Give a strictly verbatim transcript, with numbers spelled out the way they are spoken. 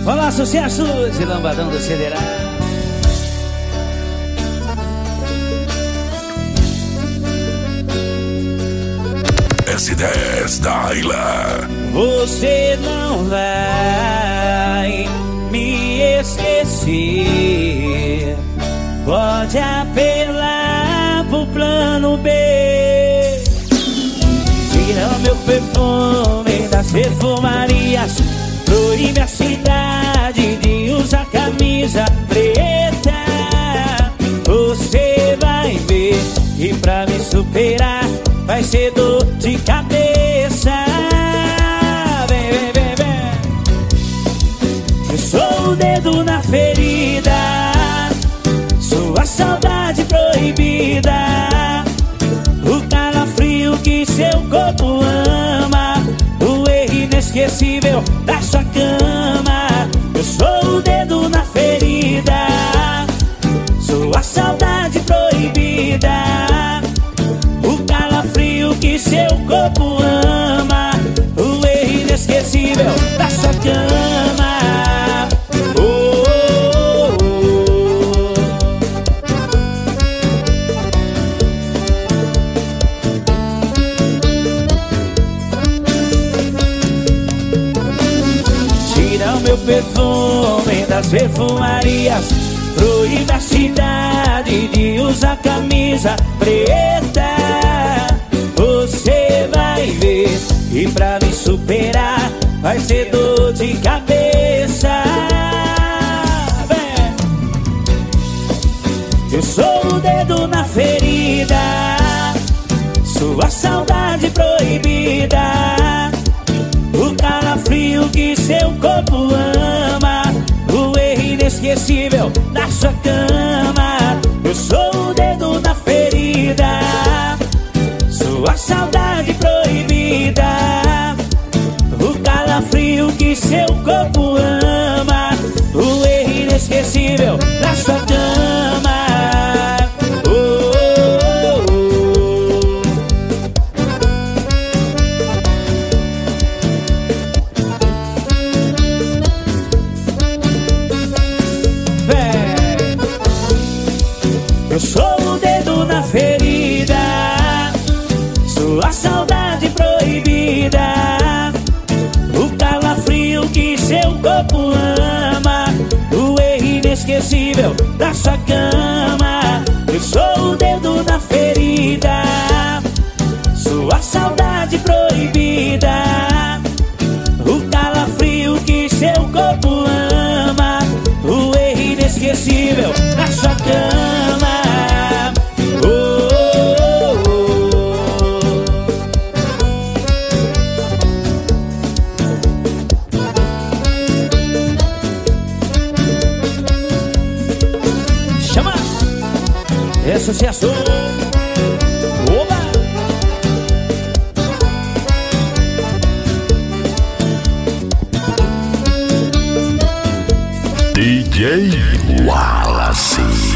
Olá, sucesso de Lambadão do Cederá. S dez da Ilha. Você não vai me esquecer. Pode apelar pro plano B. Tira o meu perfume das perfumarias. Proíbe a cidade de usar camisa preta. Você vai ver, e pra me superar vai ser dor de cabeça. Vem, vem, vem, vem. Eu sou o dedo na ferida, sua saudade proibida, o calafrio que seu corpo ama, o erro inesquecível da sua cama. Eu sou o dedo na ferida, sua saudade proibida, o calafrio que seu corpo ama, o erro inesquecível da sua cama. Oh, oh, oh. Tira o meu perfume das perfumarias. Proíbe a cidade de usar camisa preta. Você vai ver, e pra me superar vai ser dor de cabeça. Vem. Eu sou o dedo na ferida, sua saudade proibida, o calafrio que seu corpo ama, o erro inesquecível da sua cama. Eu sou o dedo na ferida, sua saudade proibida, o calafrio que seu corpo ama, o erro inesquecível da sua cama. Oh, oh, oh. Vem. Eu sou o dedo na ferida, sua saudade proibida, o calafrio que seu corpo ama, o erro inesquecível da sua cama. Eu sou o dedo na ferida, sua saudade proibida, o calafrio que seu corpo ama, o erro inesquecível da sua cama. É sucesso. Oba! D J Wallace.